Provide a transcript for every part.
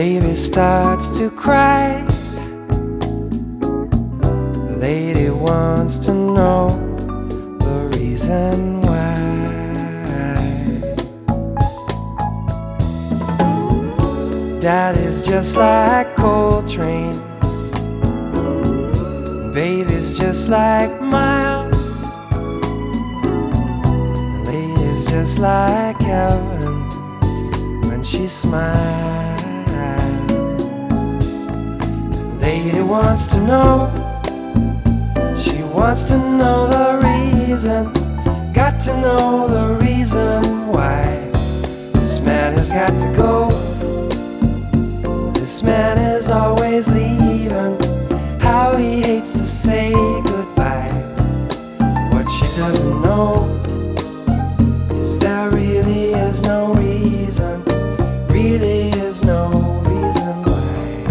baby starts to cry. The lady wants to know the reason why. Daddy's just like Coltrane, baby's just like Miles, the lady's just like heaven when she smiles. Lady wants to know, she wants to know the reason, got to know the reason why this man has got to go. This man is always leaving, how he hates to say goodbye. What she doesn't know is there really is no reason, really is no reason why.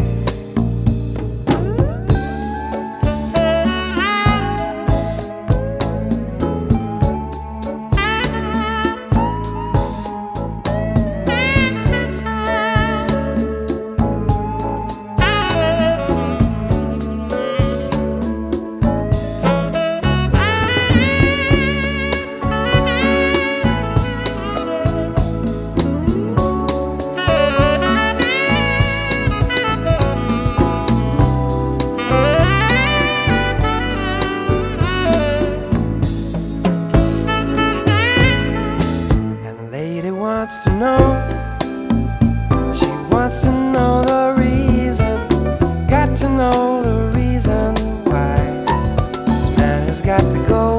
Wants to know, she wants to know the reason, got to know the reason why this man has got to go.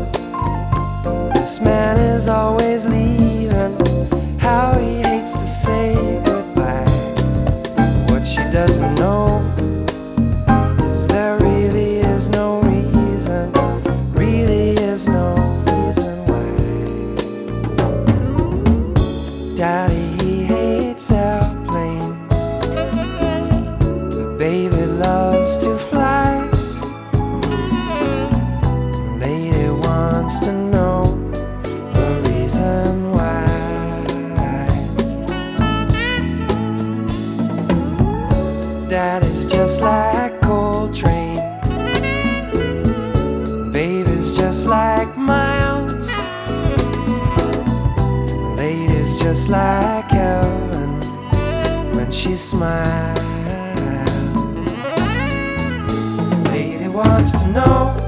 This man is always leaving, how he hates to say goodbye. What she doesn't know is there really is no reason, really is no reason why. Daddy, he hates airplanes, but baby loves to fly. The lady wants to know the reason why. Daddy's just like Coltrane, baby's just like Miles, just like heaven when she smiles. Lady wants to know,